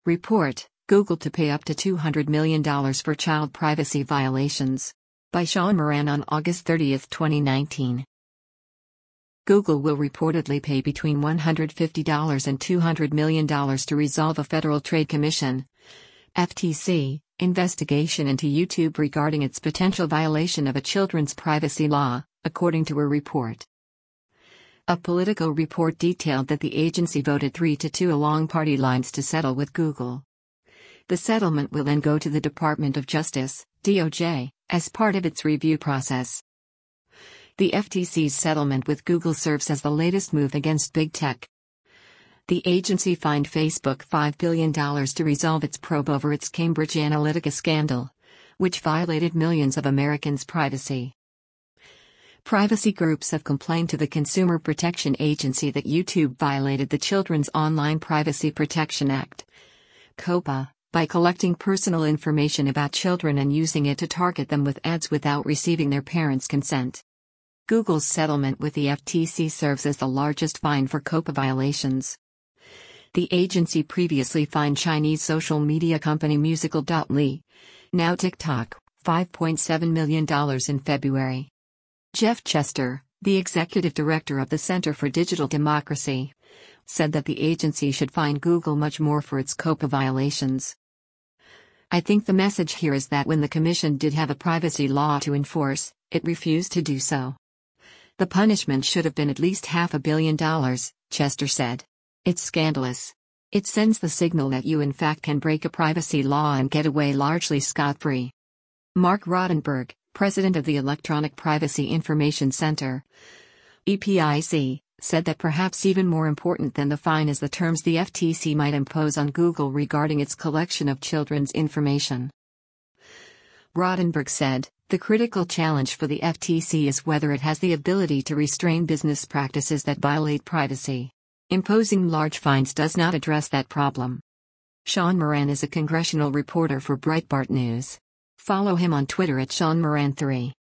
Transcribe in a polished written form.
Report, Google to pay up to $200 million for child privacy violations. By Sean Moran on August 30, 2019. Google will reportedly pay between $150 and $200 million to resolve a Federal Trade Commission (FTC) investigation into YouTube regarding its potential violation of a children's privacy law, according to a report. A Politico report detailed that the agency voted 3-2 along party lines to settle with Google. The settlement will then go to the Department of Justice, DOJ, as part of its review process. The FTC's settlement with Google serves as the latest move against big tech. The agency fined Facebook $5 billion to resolve its probe over its Cambridge Analytica scandal, which violated millions of Americans' privacy. Privacy groups have complained to the Consumer Protection Agency that YouTube violated the Children's Online Privacy Protection Act, COPPA, by collecting personal information about children and using it to target them with ads without receiving their parents' consent. Google's settlement with the FTC serves as the largest fine for COPPA violations. The agency previously fined Chinese social media company Musical.ly, now TikTok, $5.7 million in February. Jeff Chester, the executive director of the Center for Digital Democracy, said that the agency should fine Google much more for its COPPA violations. I think the message here is that when the Commission did have a privacy law to enforce, it refused to do so. The punishment should have been at least $500 million, Chester said. It's scandalous. It sends the signal that you in fact can break a privacy law and get away largely scot-free. Mark Rodenberg, president of the Electronic Privacy Information Center, EPIC, said that perhaps even more important than the fine is the terms the FTC might impose on Google regarding its collection of children's information. Rodenberg said, "The critical challenge for the FTC is whether it has the ability to restrain business practices that violate privacy. Imposing large fines does not address that problem." Sean Moran is a congressional reporter for Breitbart News. Follow him on Twitter at SeanMoran3.